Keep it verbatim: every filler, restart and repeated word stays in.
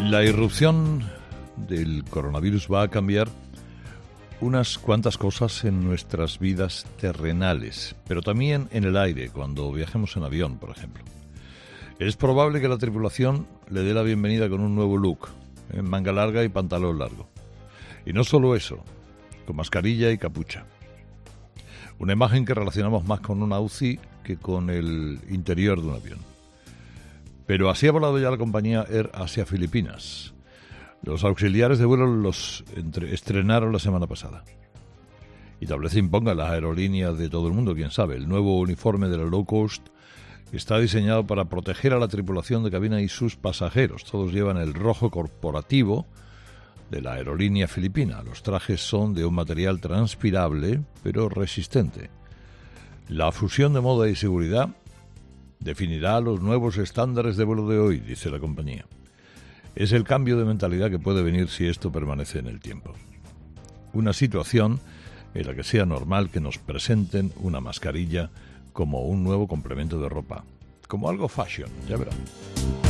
La irrupción del coronavirus va a cambiar unas cuantas cosas en nuestras vidas terrenales, pero también en el aire, cuando viajemos en avión, por ejemplo. Es probable que la tripulación le dé la bienvenida con un nuevo look, en manga larga y pantalón largo. Y no solo eso, con mascarilla y capucha. Una imagen que relacionamos más con una U C I que con el interior de un avión. Pero así ha volado ya la compañía Air Asia Filipinas. Los auxiliares de vuelo los entre, estrenaron la semana pasada. Y tal vez imponga las aerolíneas de todo el mundo, quién sabe. El nuevo uniforme de la low cost está diseñado para proteger a la tripulación de cabina y sus pasajeros. Todos llevan el rojo corporativo de la aerolínea filipina. Los trajes son de un material transpirable, pero resistente. La fusión de moda y seguridad definirá los nuevos estándares de vuelo de hoy, dice la compañía. Es el cambio de mentalidad que puede venir si esto permanece en el tiempo. Una situación en la que sea normal que nos presenten una mascarilla como un nuevo complemento de ropa, como algo fashion, ya verán.